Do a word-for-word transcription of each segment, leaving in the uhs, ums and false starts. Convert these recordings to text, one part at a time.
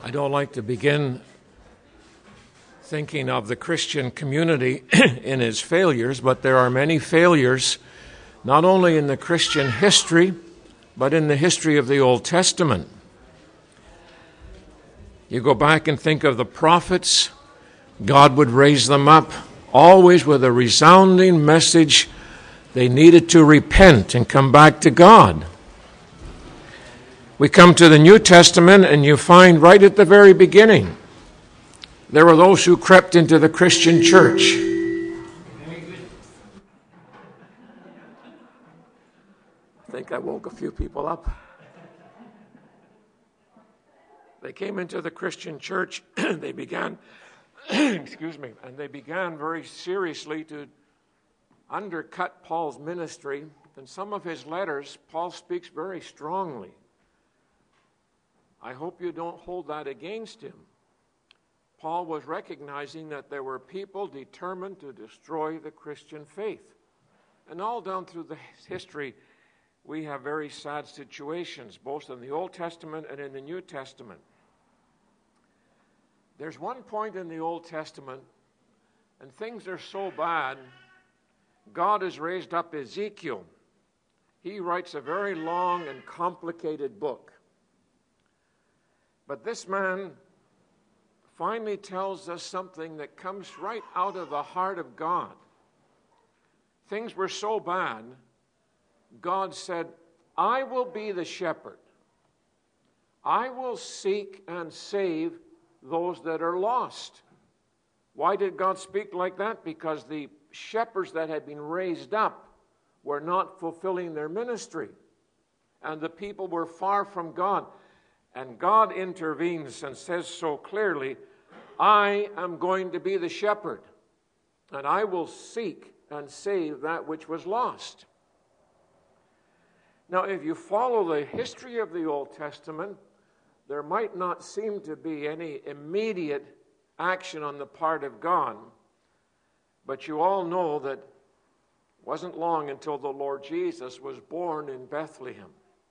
I don't like to begin thinking of the Christian community in its failures, but there are many failures, not only in the Christian history, but in the history of the Old Testament. You go back and think of the prophets, God would raise them up, always with a resounding message. They needed to repent and come back to God. We come to the New Testament, and you find right at the very beginning, there were those who crept into the Christian church. I think I woke a few people up. They came into the Christian church, they began, excuse me, and they began very seriously to undercut Paul's ministry. In some of his letters, Paul speaks very strongly. I hope you don't hold that against him. Paul was recognizing that there were people determined to destroy the Christian faith. And all down through the history, we have very sad situations, both in the Old Testament and in the New Testament. There's one point in the Old Testament, and things are so bad, God has raised up Ezekiel. He writes a very long and complicated book. But this man finally tells us something that comes right out of the heart of God. Things were so bad, God said, I will be the shepherd. I will seek and save those that are lost. Why did God speak like that? Because the shepherds that had been raised up were not fulfilling their ministry, and the people were far from God. And God intervenes and says so clearly, I am going to be the shepherd, and I will seek and save that which was lost. Now, if you follow the history of the Old Testament, there might not seem to be any immediate action on the part of God, but you all know that it wasn't long until the Lord Jesus was born in Bethlehem.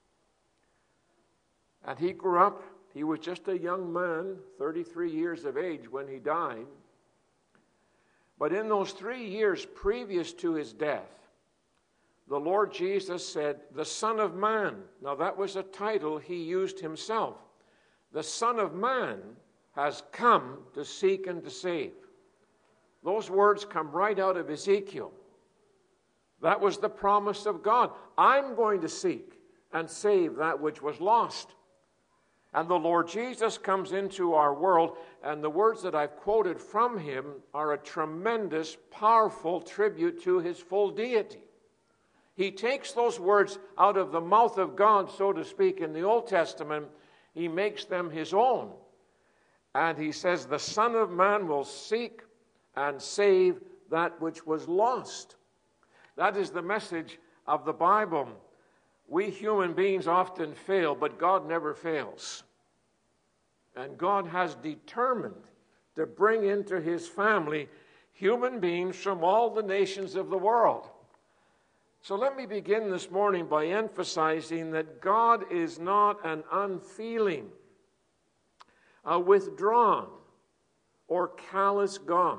And he grew up, he was just a young man, thirty-three years of age when he died. But in those three years previous to his death, the Lord Jesus said, the Son of Man. Now that was a title he used himself. The Son of Man has come to seek and to save. Those words come right out of Ezekiel. That was the promise of God. I'm going to seek and save that which was lost. And the Lord Jesus comes into our world, and the words that I've quoted from him are a tremendous, powerful tribute to his full deity. He takes those words out of the mouth of God, so to speak, in the Old Testament. He makes them his own. And he says, the Son of Man will seek and save that which was lost. That is the message of the Bible. We human beings often fail, but God never fails. And God has determined to bring into his family human beings from all the nations of the world. So let me begin this morning by emphasizing that God is not an unfeeling, a withdrawn, or callous God.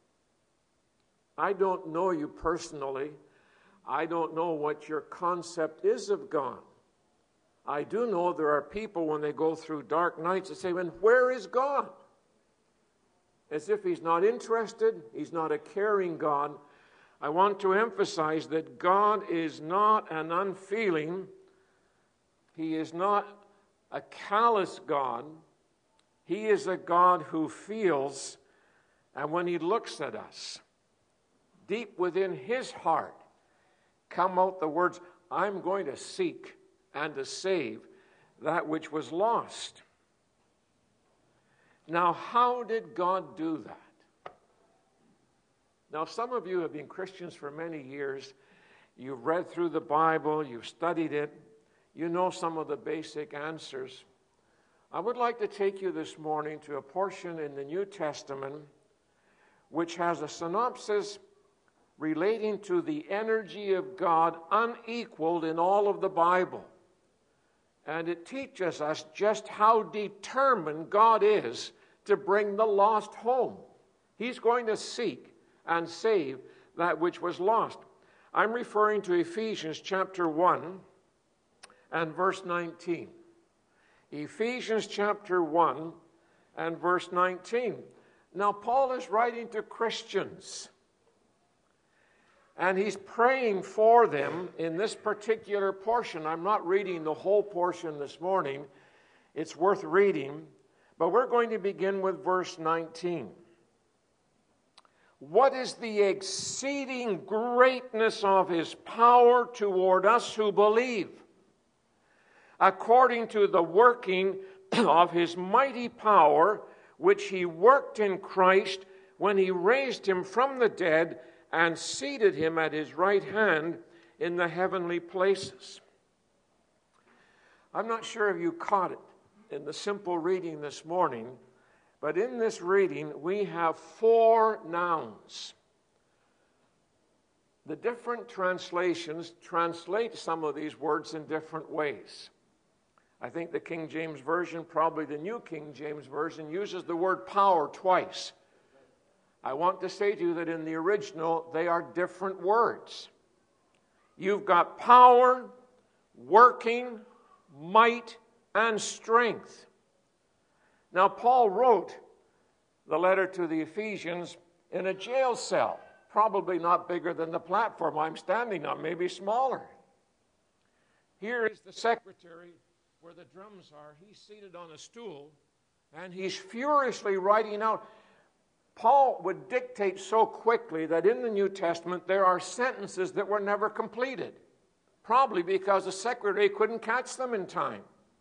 I don't know you personally. I don't know what your concept is of God. I do know there are people when they go through dark nights that say, well, where is God? As if he's not interested, he's not a caring God. I want to emphasize that God is not an unfeeling, he is not a callous God. He is a God who feels, and when he looks at us, deep within his heart, come out the words, I'm going to seek and to save that which was lost. Now, how did God do that? Now, some of you have been Christians for many years. You've read through the Bible, you've studied it, you know some of the basic answers. I would like to take you this morning to a portion in the New Testament which has a synopsis relating to the energy of God unequaled in all of the Bible. And it teaches us just how determined God is to bring the lost home. He's going to seek and save that which was lost. I'm referring to Ephesians chapter one and verse nineteen. Ephesians chapter one and verse nineteen. Now, Paul is writing to Christians, and he's praying for them in this particular portion. I'm not reading the whole portion this morning. It's worth reading, but we're going to begin with verse nineteen. What is the exceeding greatness of his power toward us who believe, according to the working of his mighty power, which he worked in Christ when he raised him from the dead and seated him at his right hand in the heavenly places. I'm not sure if you caught it in the simple reading this morning, but in this reading we have four nouns. The different translations translate some of these words in different ways. I think the King James Version, probably the New King James Version, uses the word power twice. I want to say to you that in the original, they are different words. You've got power, working, might, and strength. Now, Paul wrote the letter to the Ephesians in a jail cell, probably not bigger than the platform I'm standing on, maybe smaller. Here is the secretary where the drums are. He's seated on a stool, and he's furiously writing out. Paul would dictate so quickly that in the New Testament there are sentences that were never completed, probably because the secretary couldn't catch them in time.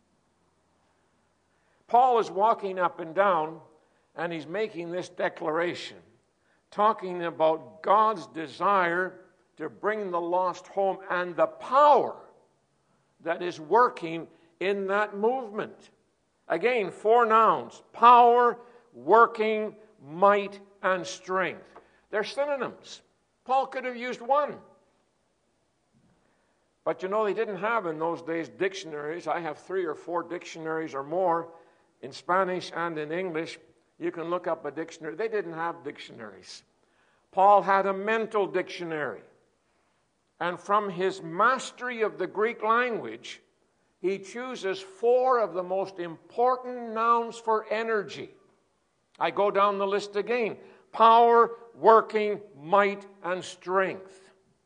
Paul is walking up and down, and he's making this declaration, talking about God's desire to bring the lost home and the power that is working in that movement. Again, four nouns: power, working, might, and strength. They're synonyms. Paul could have used one. But you know, they didn't have in those days dictionaries. I have three or four dictionaries or more in Spanish and in English. You can look up a dictionary. They didn't have dictionaries. Paul had a mental dictionary. And from his mastery of the Greek language, he chooses four of the most important nouns for energy. I go down the list again: power, working, might, and strength.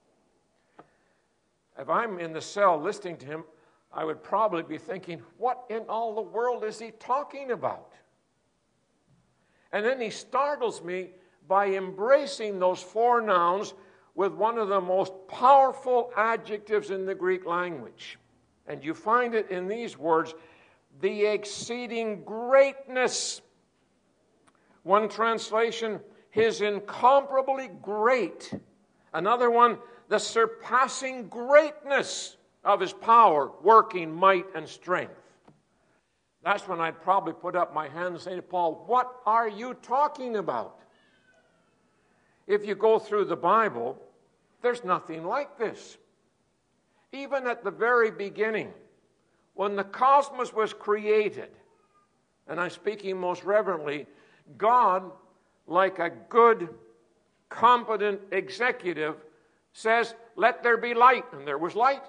If I'm in the cell listening to him, I would probably be thinking, what in all the world is he talking about? And then he startles me by embracing those four nouns with one of the most powerful adjectives in the Greek language. And you find it in these words: the exceeding greatness. One translation, his incomparably great. Another one, the surpassing greatness of his power, working, might, and strength. That's when I'd probably put up my hand and say to Paul, what are you talking about? If you go through the Bible, there's nothing like this. Even at the very beginning, when the cosmos was created, and I'm speaking most reverently, God, like a good, competent executive, says, let there be light, and there was light.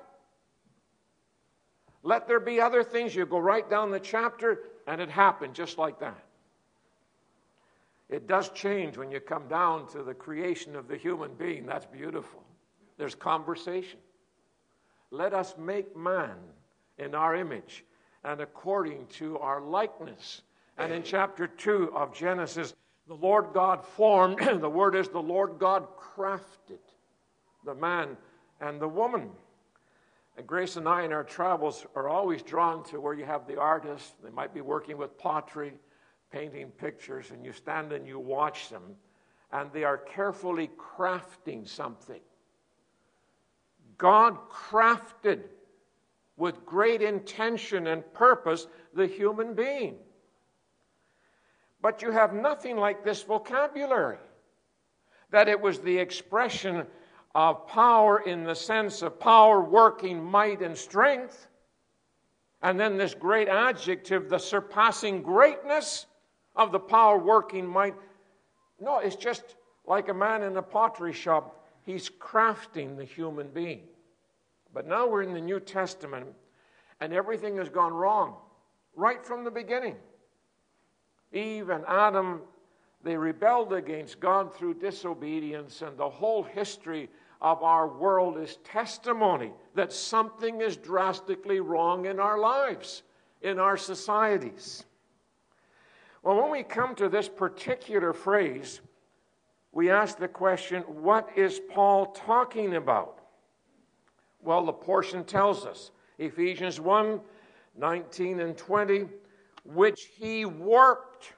Let there be other things. You go right down the chapter, and it happened just like that. It does change when you come down to the creation of the human being. That's beautiful. There's conversation. Let us make man in our image and according to our likeness. And in chapter two of Genesis, the Lord God formed, the word is the Lord God crafted the man and the woman. And Grace and I in our travels are always drawn to where you have the artists. They might be working with pottery, painting pictures, and you stand and you watch them, and they are carefully crafting something. God crafted with great intention and purpose the human being. But you have nothing like this vocabulary, that it was the expression of power in the sense of power, working, might, and strength. And then this great adjective, the surpassing greatness of the power working might. No, it's just like a man in a pottery shop. He's crafting the human being. But now we're in the New Testament, and everything has gone wrong right from the beginning. Eve and Adam, they rebelled against God through disobedience, and the whole history of our world is testimony that something is drastically wrong in our lives, in our societies. Well, when we come to this particular phrase, we ask the question, what is Paul talking about? Well, the portion tells us, Ephesians one, nineteen and twenty, which he worked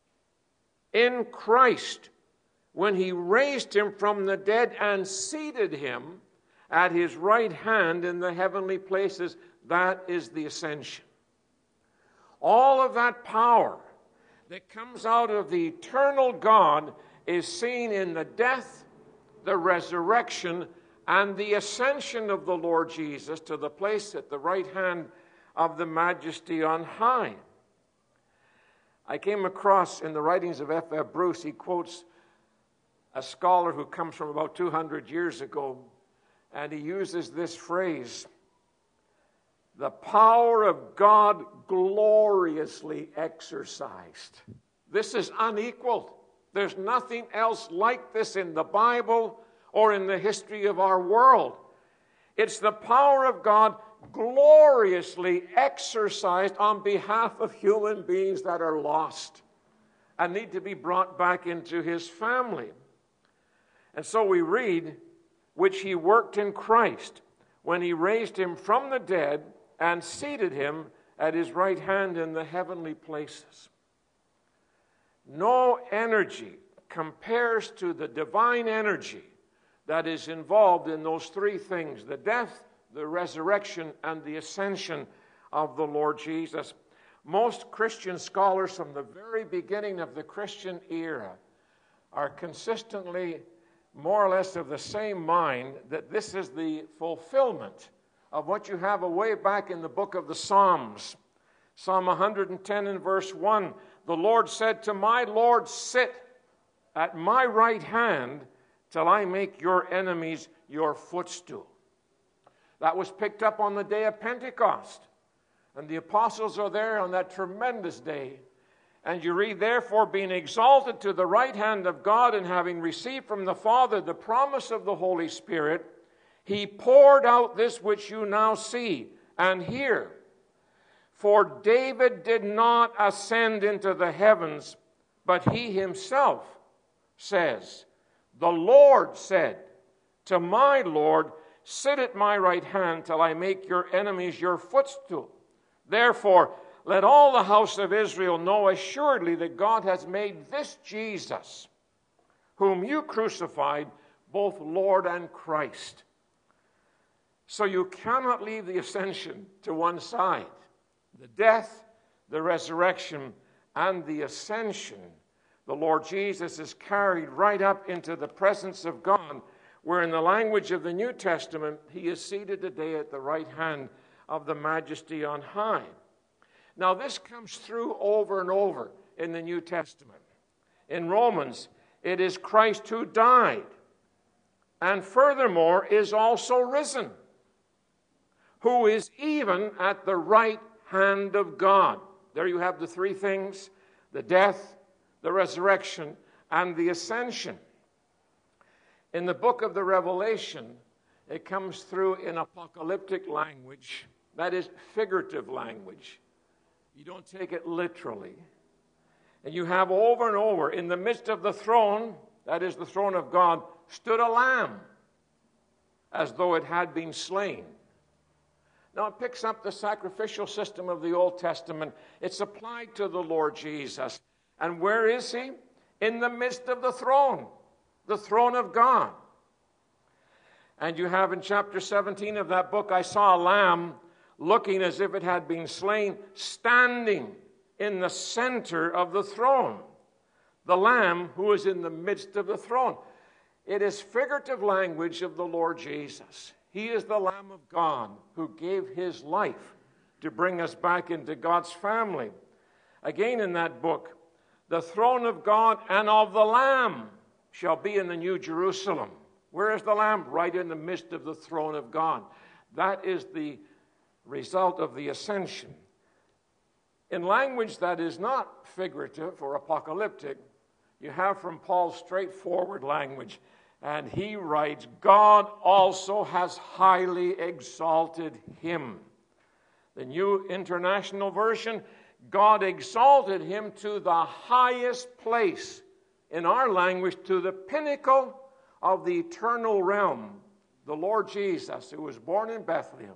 in Christ when he raised him from the dead and seated him at his right hand in the heavenly places. That is the ascension. All of that power that comes out of the eternal God is seen in the death, the resurrection, and the ascension of the Lord Jesus to the place at the right hand of the Majesty on high. I came across in the writings of F F Bruce, he quotes a scholar who comes from about two hundred years ago, and he uses this phrase, the power of God gloriously exercised. This is unequaled. There's nothing else like this in the Bible or in the history of our world. It's the power of God gloriously exercised on behalf of human beings that are lost and need to be brought back into his family. And so we read, which he worked in Christ when he raised him from the dead and seated him at his right hand in the heavenly places. No energy compares to the divine energy that is involved in those three things, the death, the resurrection, and the ascension of the Lord Jesus. Most Christian scholars from the very beginning of the Christian era are consistently more or less of the same mind that this is the fulfillment of what you have away back in the book of the Psalms. Psalm one hundred ten and verse one, the Lord said to my Lord, sit at my right hand till I make your enemies your footstool. That was picked up on the day of Pentecost. And the apostles are there on that tremendous day. And you read, therefore, being exalted to the right hand of God and having received from the Father the promise of the Holy Spirit, he poured out this which you now see and hear. For David did not ascend into the heavens, but he himself says, the Lord said to my Lord, sit at my right hand till I make your enemies your footstool. Therefore, let all the house of Israel know assuredly that God has made this Jesus, whom you crucified, both Lord and Christ. So you cannot leave the ascension to one side. The death, the resurrection, and the ascension, the Lord Jesus is carried right up into the presence of God, where in the language of the New Testament, he is seated today at the right hand of the Majesty on high. Now, this comes through over and over in the New Testament. In Romans, it is Christ who died, and furthermore is also risen, who is even at the right hand of God. There you have the three things, the death, the resurrection, and the ascension. In the book of the Revelation, it comes through in apocalyptic language, that is figurative language. You don't take it literally. And you have over and over, in the midst of the throne, that is the throne of God, stood a lamb, as though it had been slain. Now it picks up the sacrificial system of the Old Testament. It's applied to the Lord Jesus. And where is he? In the midst of the throne, the throne of God. And you have in chapter seventeen of that book, I saw a lamb looking as if it had been slain, standing in the center of the throne. The Lamb who is in the midst of the throne. It is figurative language of the Lord Jesus. He is the Lamb of God who gave his life to bring us back into God's family. Again in that book, the throne of God and of the Lamb shall be in the New Jerusalem. Where is the Lamb? Right in the midst of the throne of God. That is the result of the ascension. In language that is not figurative or apocalyptic, you have from Paul straightforward language, and he writes, God also has highly exalted him. The New International Version, God exalted him to the highest place. In our language, to the pinnacle of the eternal realm. The Lord Jesus, who was born in Bethlehem,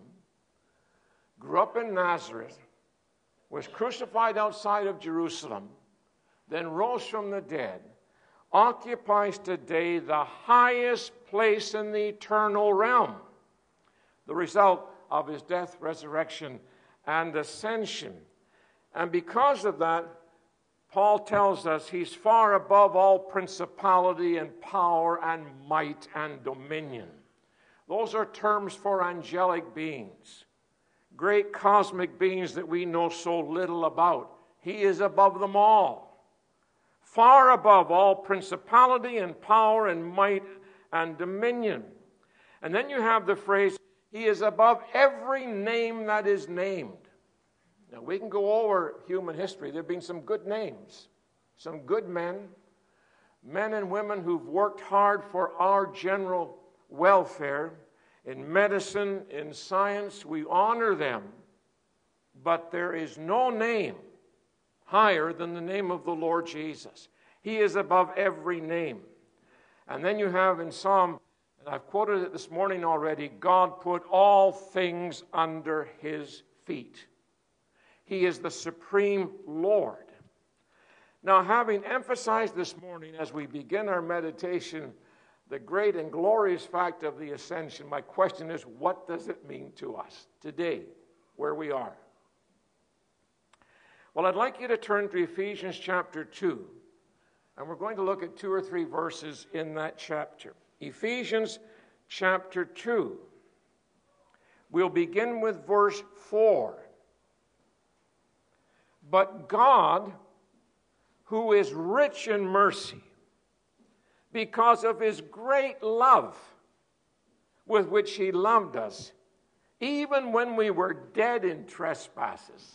grew up in Nazareth, was crucified outside of Jerusalem, then rose from the dead, occupies today the highest place in the eternal realm. The result of his death, resurrection, and ascension. And because of that, Paul tells us he's far above all principality and power and might and dominion. Those are terms for angelic beings, great cosmic beings that we know so little about. He is above them all, far above all principality and power and might and dominion. And then you have the phrase, he is above every name that is named. Now, we can go over human history. There have been some good names, some good men, men and women who've worked hard for our general welfare. In medicine, in science, we honor them. But there is no name higher than the name of the Lord Jesus. He is above every name. And then you have in Psalm, and I've quoted it this morning already, God put all things under his feet. He is the supreme Lord. Now, having emphasized this morning as we begin our meditation the great and glorious fact of the ascension, my question is, what does it mean to us today, where we are? Well, I'd like you to turn to Ephesians chapter two, and we're going to look at two or three verses in that chapter. Ephesians chapter two. We'll begin with verse four. But God, who is rich in mercy, because of his great love with which he loved us, even when we were dead in trespasses,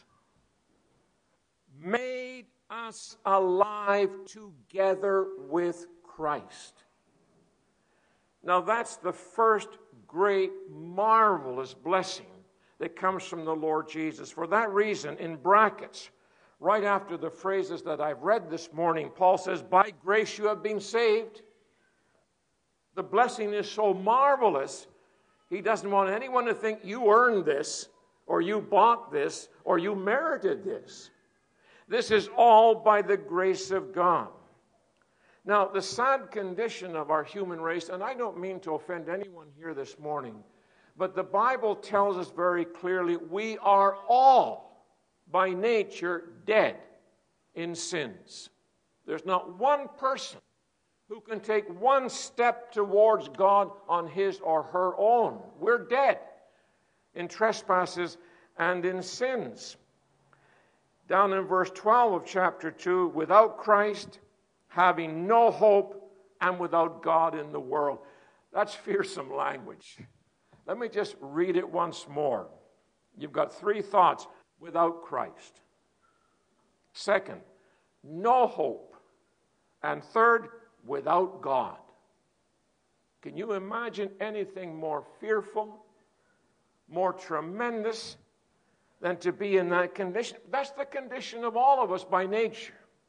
made us alive together with Christ. Now that's the first great, marvelous blessing that comes from the Lord Jesus. For that reason, in brackets, right after the phrases that I've read this morning, Paul says, by grace you have been saved. The blessing is so marvelous, he doesn't want anyone to think you earned this, or you bought this, or you merited this. This is all by the grace of God. Now, the sad condition of our human race, and I don't mean to offend anyone here this morning, but the Bible tells us very clearly we are all, by nature, dead in sins. There's not one person who can take one step towards God on his or her own. We're dead in trespasses and in sins. Down in verse twelve of chapter two, without Christ, having no hope, and without God in the world. That's fearsome language. Let me just read it once more. You've got three thoughts. Without Christ. Second, no hope. And third, without God. Can you imagine anything more fearful, more tremendous than to be in that condition? That's the condition of all of us by nature.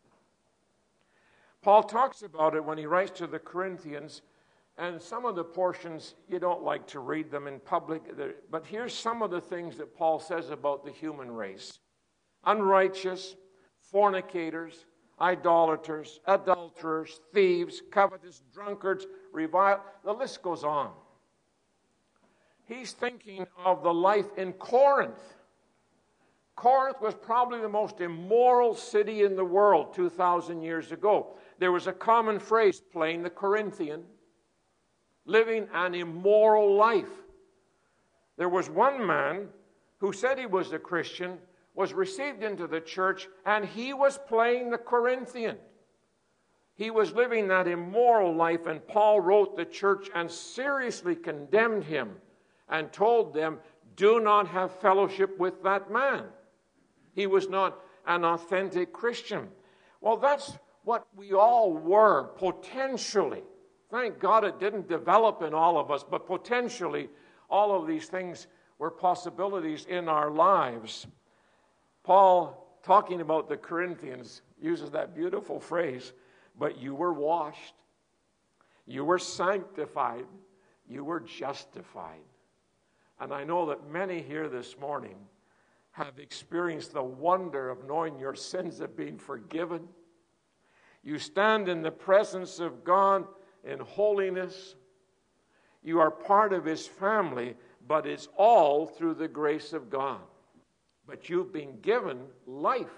Paul talks about it when he writes to the Corinthians, and some of the portions, you don't like to read them in public, but here's some of the things that Paul says about the human race. Unrighteous, fornicators, idolaters, adulterers, thieves, covetous, drunkards, revile. The list goes on. He's thinking of the life in Corinth. Corinth was probably the most immoral city in the world two thousand years ago. There was a common phrase, playing the Corinthian, living an immoral life. There was one man who said he was a Christian, was received into the church, and he was playing the Corinthian. He was living that immoral life, and Paul wrote the church and seriously condemned him and told them, do not have fellowship with that man. He was not an authentic Christian. Well, that's what we all were, potentially. Thank God it didn't develop in all of us, but potentially all of these things were possibilities in our lives. Paul, talking about the Corinthians, uses that beautiful phrase, but you were washed, you were sanctified, you were justified. And I know that many here this morning have experienced the wonder of knowing your sins have been forgiven. You stand in the presence of God in holiness. You are part of his family, but it's all through the grace of God. But you've been given life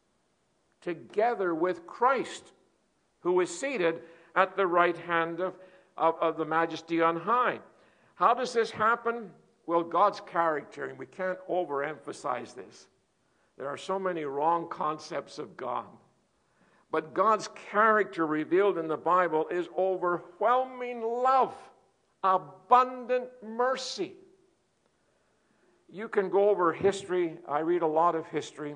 together with Christ, who is seated at the right hand of, of, of the Majesty on high. How does this happen? Well, God's character, and we can't overemphasize this. There are so many wrong concepts of God. But God's character revealed in the Bible is overwhelming love, abundant mercy. You can go over history. I read a lot of history.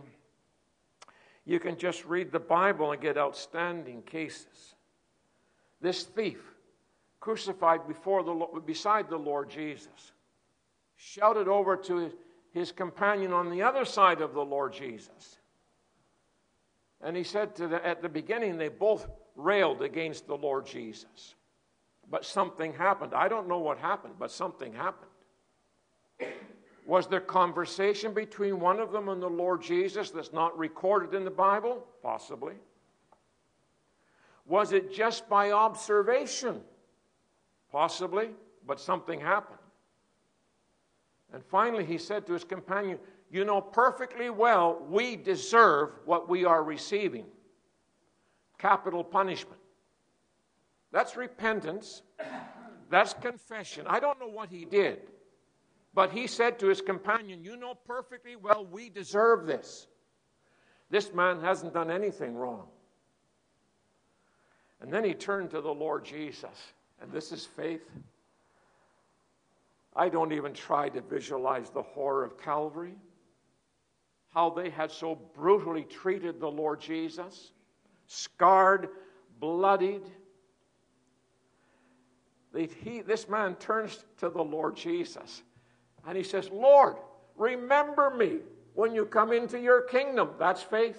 You can just read the Bible and get outstanding cases. This thief, crucified before the beside the Lord Jesus, shouted over to his, his companion on the other side of the Lord Jesus. And he said to the, at the beginning, they both railed against the Lord Jesus. But something happened. I don't know what happened, but something happened. Was there conversation between one of them and the Lord Jesus that's not recorded in the Bible? Possibly. Was it just by observation? Possibly, but something happened. And finally he said to his companion, you know perfectly well we deserve what we are receiving. Capital punishment. That's repentance. That's confession. I don't know what he did. But he said to his companion, you know perfectly well we deserve this. This man hasn't done anything wrong. And then he turned to the Lord Jesus. And this is faith. I don't even try to visualize the horror of Calvary. How they had so brutally treated the Lord Jesus. Scarred, bloodied. They, he, this man turns to the Lord Jesus. And he says, Lord, remember me when you come into your kingdom. That's faith.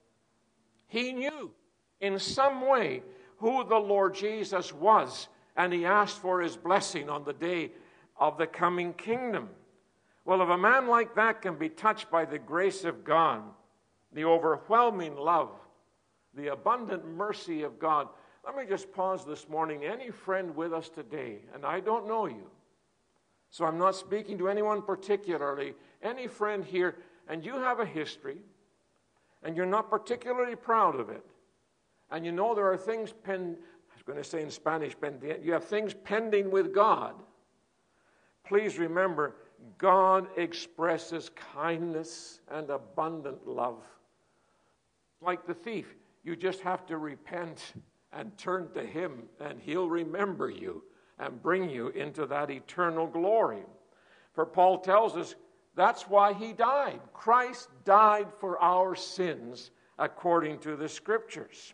He knew in some way who the Lord Jesus was, and he asked for his blessing on the day of the coming kingdom. Well, if a man like that can be touched by the grace of God, the overwhelming love, the abundant mercy of God, let me just pause this morning. Any friend with us today, and I don't know you, so I'm not speaking to anyone particularly. Any friend here, and you have a history, and you're not particularly proud of it, and you know there are things pen, I was going to say in Spanish, you have things pending with God. Please remember, God expresses kindness and abundant love. Like the thief, you just have to repent and turn to him, and he'll remember you and bring you into that eternal glory. For Paul tells us that's why he died. Christ died for our sins according to the Scriptures.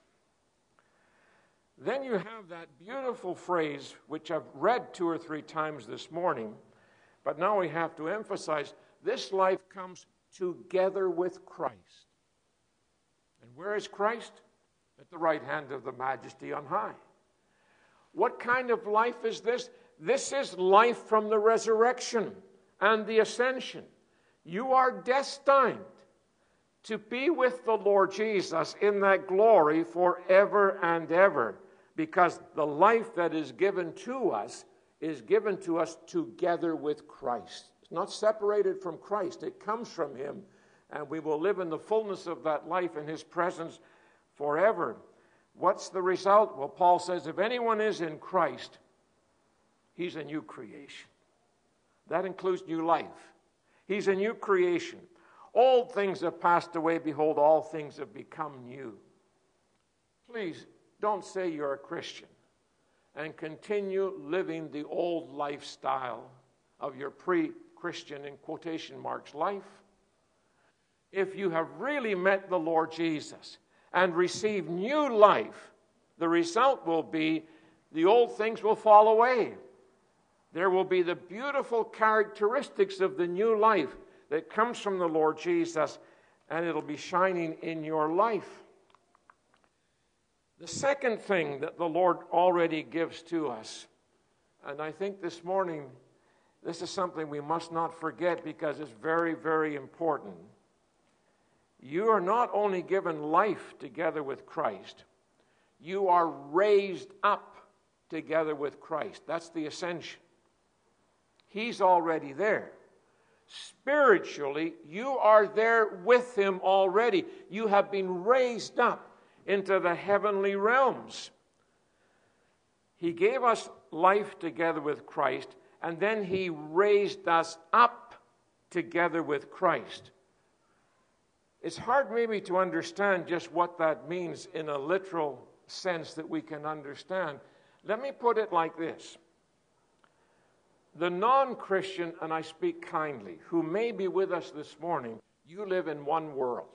Then you have that beautiful phrase, which I've read two or three times this morning, but now we have to emphasize, this life comes together with Christ. And where is Christ? At the right hand of the Majesty on high. What kind of life is this? This is life from the resurrection and the ascension. You are destined to be with the Lord Jesus in that glory forever and ever, because the life that is given to us is given to us together with Christ. It's not separated from Christ. It comes from him, and we will live in the fullness of that life in his presence forever. What's the result? Well, Paul says, if anyone is in Christ, he's a new creation. That includes new life. He's a new creation. Old things have passed away. Behold, all things have become new. Please don't say you're a Christian and continue living the old lifestyle of your pre-Christian, in quotation marks, life. If you have really met the Lord Jesus and received new life, the result will be the old things will fall away. There will be the beautiful characteristics of the new life that comes from the Lord Jesus, and it'll be shining in your life. The second thing that the Lord already gives to us, and I think this morning this is something we must not forget because it's very, very important. You are not only given life together with Christ, you are raised up together with Christ. That's the ascension. He's already there. Spiritually, you are there with him already. You have been raised up into the heavenly realms. He gave us life together with Christ, and then he raised us up together with Christ. It's hard maybe to understand just what that means in a literal sense that we can understand. Let me put it like this. The non-Christian, and I speak kindly, who may be with us this morning, you live in one world.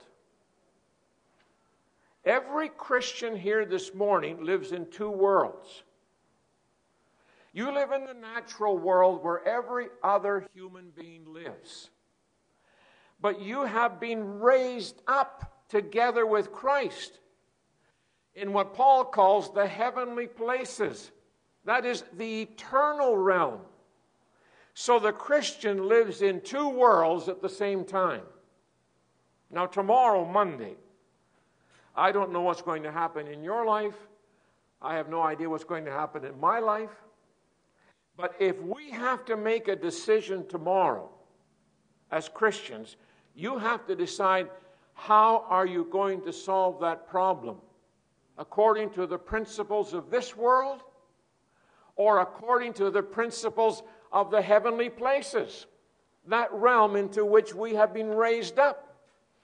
Every Christian here this morning lives in two worlds. You live in the natural world where every other human being lives. But you have been raised up together with Christ in what Paul calls the heavenly places. That is the eternal realm. So the Christian lives in two worlds at the same time. Now tomorrow, Monday, I don't know what's going to happen in your life. I have no idea what's going to happen in my life. But if we have to make a decision tomorrow as Christians, you have to decide, how are you going to solve that problem? According to the principles of this world, or according to the principles of the heavenly places, that realm into which we have been raised up?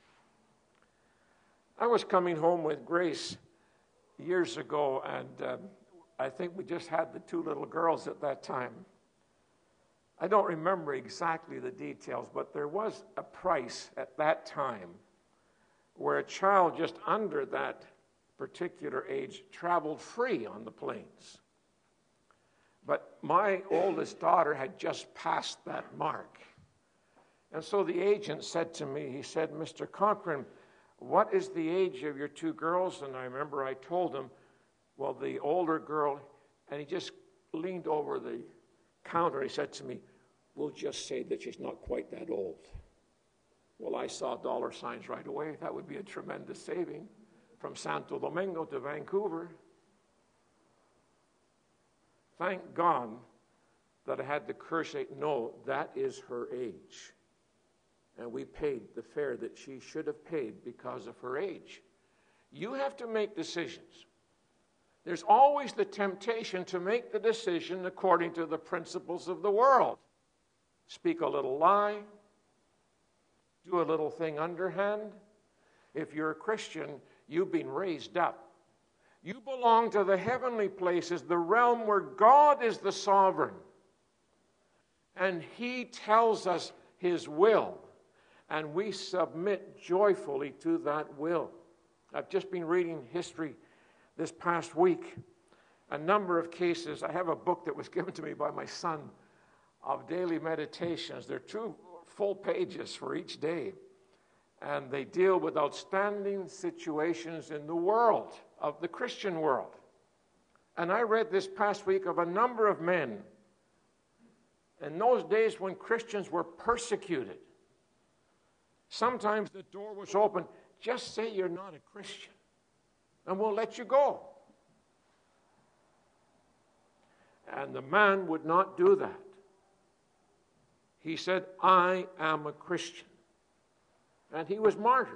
I was coming home with Grace years ago, and uh, I think we just had the two little girls at that time. I don't remember exactly the details, but there was a price at that time where a child just under that particular age traveled free on the planes. But my oldest daughter had just passed that mark. And so the agent said to me, he said, Mister Cochran, what is the age of your two girls? And I remember I told him, well, the older girl, and he just leaned over the counter. He said to me, we'll just say that she's not quite that old. Well, I saw dollar signs right away. That would be a tremendous saving from Santo Domingo to Vancouver. Thank God that I had the courage to say, no, that is her age. And we paid the fare that she should have paid because of her age. You have to make decisions. There's always the temptation to make the decision according to the principles of the world. Speak a little lie. Do a little thing underhand. If you're a Christian, you've been raised up. You belong to the heavenly places, the realm where God is the sovereign. And he tells us his will. And we submit joyfully to that will. I've just been reading history this past week. A number of cases. I have a book that was given to me by my son of daily meditations. They're two full pages for each day. And they deal with outstanding situations in the world, of the Christian world. And I read this past week of a number of men in those days when Christians were persecuted. Sometimes the door was open. Just say you're not a Christian, and we'll let you go. And the man would not do that. He said, I am a Christian. And he was martyred.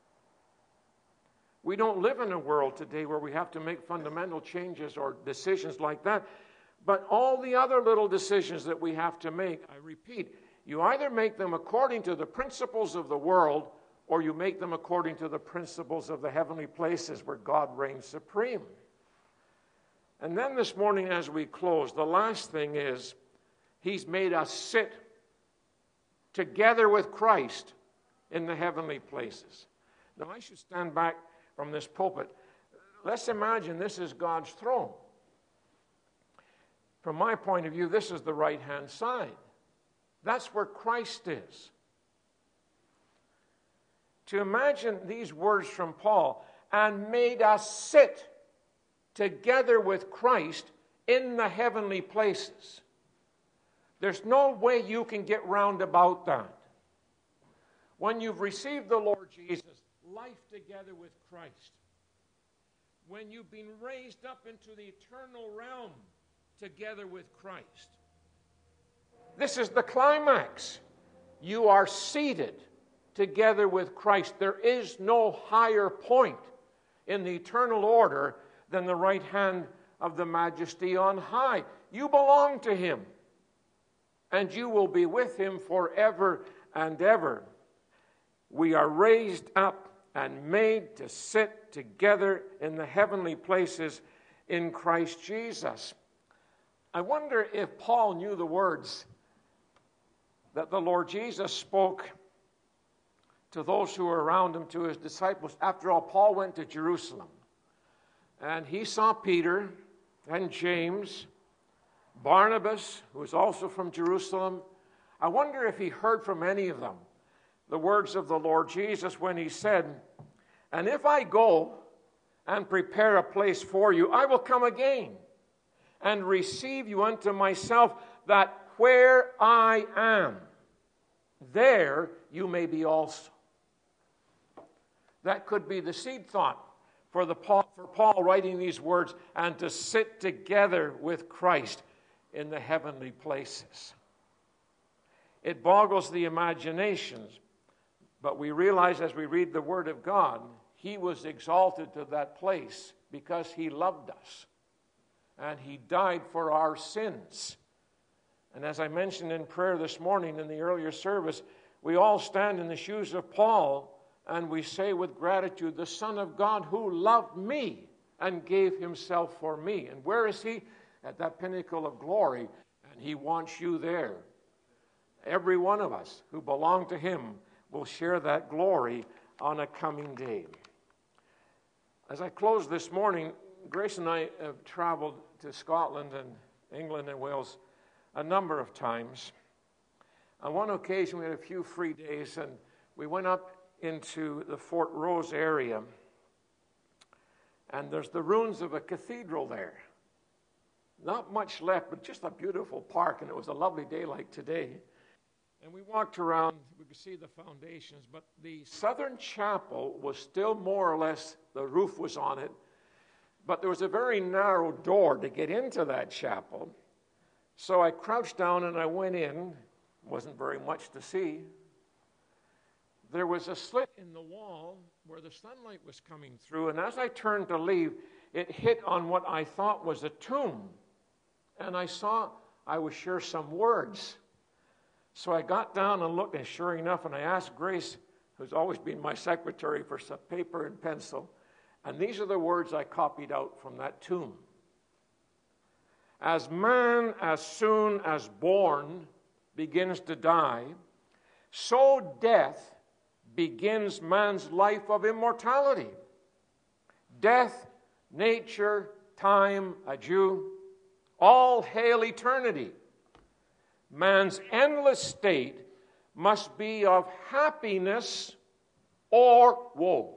We don't live in a world today where we have to make fundamental changes or decisions like that. But all the other little decisions that we have to make, I repeat, You either make them according to the principles of the world, or you make them according to the principles of the heavenly places where God reigns supreme. And then this morning as we close, the last thing is, he's made us sit together with Christ in the heavenly places. Now I should stand back from this pulpit. Let's imagine this is God's throne. From my point of view, this is the right-hand side. That's where Christ is. To imagine these words from Paul, and made us sit together with Christ in the heavenly places. There's no way you can get round about that. When you've received the Lord Jesus, life together with Christ. When you've been raised up into the eternal realm together with Christ. This is the climax. You are seated together with Christ. There is no higher point in the eternal order than the right hand of the Majesty on high. You belong to him, and you will be with him forever and ever. We are raised up and made to sit together in the heavenly places in Christ Jesus. I wonder if Paul knew the words that the Lord Jesus spoke to those who were around him, to his disciples. After all, Paul went to Jerusalem, and he saw Peter and James, Barnabas, who was also from Jerusalem. I wonder if he heard from any of them the words of the Lord Jesus when he said, "And if I go and prepare a place for you, I will come again and receive you unto myself, that where I am, there you may be also." That could be the seed thought for, the Paul, for Paul writing these words, and to sit together with Christ in the heavenly places. It boggles the imaginations, but we realize as we read the Word of God, he was exalted to that place because he loved us, and he died for our sins. And as I mentioned in prayer this morning in the earlier service, we all stand in the shoes of Paul, and we say with gratitude, the Son of God who loved me and gave himself for me. And where is he? At that pinnacle of glory, and he wants you there. Every one of us who belong to him will share that glory on a coming day. As I close this morning, Grace and I have traveled to Scotland and England and Wales a number of times. On one occasion, we had a few free days, and we went up into the Fort Rose area, and there's the ruins of a cathedral there. Not much left, but just a beautiful park, and it was a lovely day like today. And we walked around, we could see the foundations, but the southern chapel was still more or less, the roof was on it, but there was a very narrow door to get into that chapel. So I crouched down and I went in. Wasn't very much to see. There was a slit in the wall where the sunlight was coming through, and as I turned to leave, it hit on what I thought was a tomb. And I saw, I was sure, some words. So I got down and looked, and sure enough, and I asked Grace, who's always been my secretary, for some paper and pencil. And these are the words I copied out from that tomb. As man, as soon as born, begins to die, so death begins man's life of immortality. Death, nature, time, adieu, all hail eternity. Man's endless state must be of happiness or woe.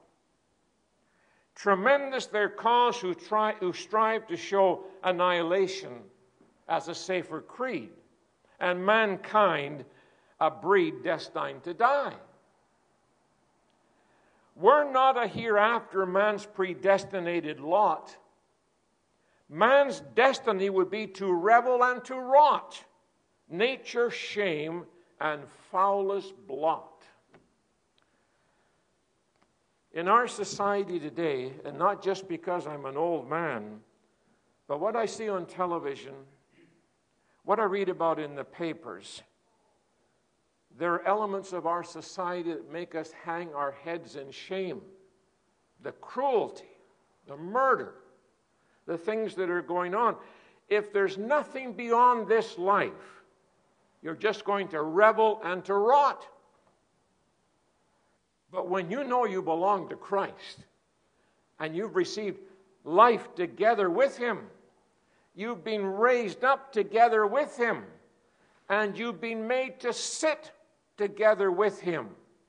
Tremendous their cause who try who strive to show annihilation as a safer creed, and mankind a breed destined to die. Were not a hereafter man's predestinated lot, man's destiny would be to revel and to rot, nature's shame and foulest blot. In our society today, and not just because I'm an old man, but what I see on television, what I read about in the papers, There are elements of our society that make us hang our heads in shame. The cruelty, the murder, the things that are going on. If there's nothing beyond this life, you're just going to revel and to rot. But when you know you belong to Christ and you've received life together with Him, you've been raised up together with Him, and you've been made to sit together with Him,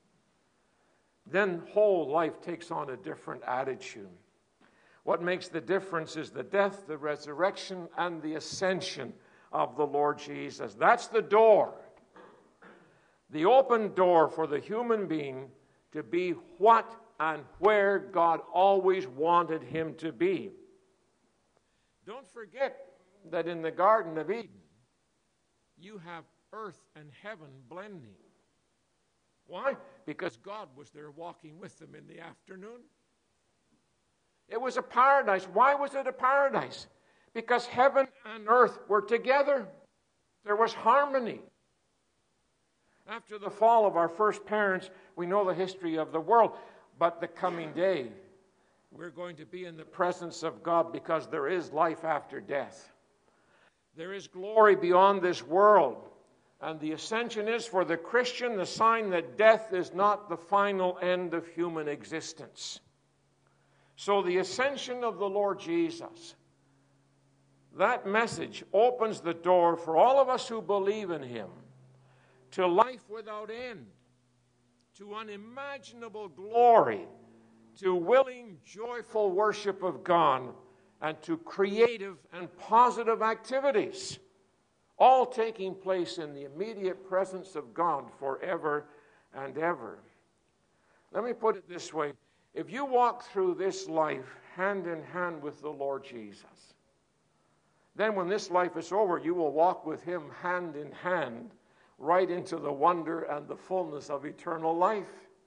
then whole life takes on a different attitude. What makes the difference is the death, the resurrection, and the ascension of the Lord Jesus. That's the door. The open door for the human being to be what and where God always wanted him to be. Don't forget that in the Garden of Eden, you have earth and heaven blending. Why? Because God was there walking with them in the afternoon. It was a paradise. Why was it a paradise? Because heaven and earth were together. There was harmony. After the fall of our first parents, we know the history of the world. But the coming day, we're going to be in the presence of God because there is life after death. There is glory beyond this world. And the ascension is, for the Christian, the sign that death is not the final end of human existence. So the ascension of the Lord Jesus, that message opens the door for all of us who believe in Him to life without end, to unimaginable glory, to willing, joyful worship of God, and to creative and positive activities, all taking place in the immediate presence of God forever and ever. Let me put it this way. If you walk through this life hand in hand with the Lord Jesus, then when this life is over, you will walk with Him hand in hand right into the wonder and the fullness of eternal life.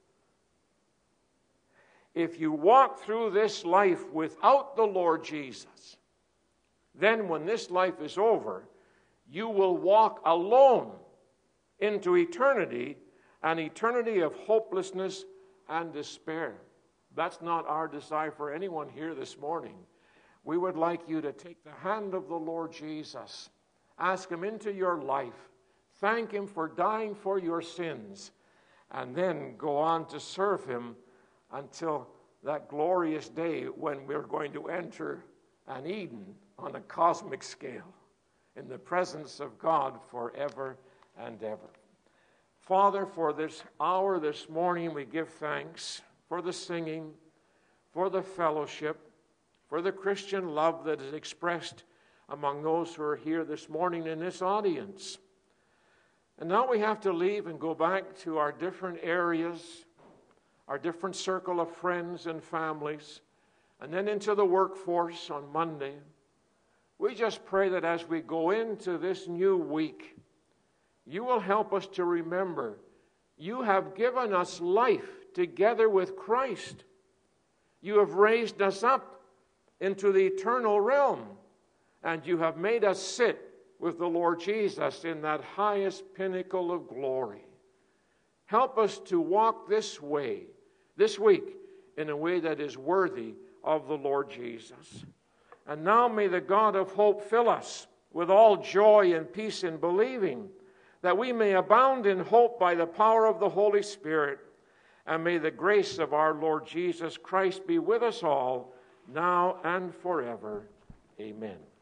If you walk through this life without the Lord Jesus, then when this life is over, you will walk alone into eternity, an eternity of hopelessness and despair. That's not our desire for anyone here this morning. We would like you to take the hand of the Lord Jesus, ask Him into your life, thank Him for dying for your sins, and then go on to serve Him until that glorious day when we're going to enter an Eden on a cosmic scale in the presence of God forever and ever. Father, for this hour this morning, we give thanks for the singing, for the fellowship, for the Christian love that is expressed among those who are here this morning in this audience. And now we have to leave and go back to our different areas, our different circle of friends and families, and then into the workforce on Monday. We just pray that as we go into this new week, you will help us to remember you have given us life together with Christ. You have raised us up into the eternal realm, and you have made us sit with the Lord Jesus in that highest pinnacle of glory. Help us to walk this way, this week, in a way that is worthy of the Lord Jesus. And now may the God of hope fill us with all joy and peace in believing, that we may abound in hope by the power of the Holy Spirit. And may the grace of our Lord Jesus Christ be with us all, now and forever. Amen.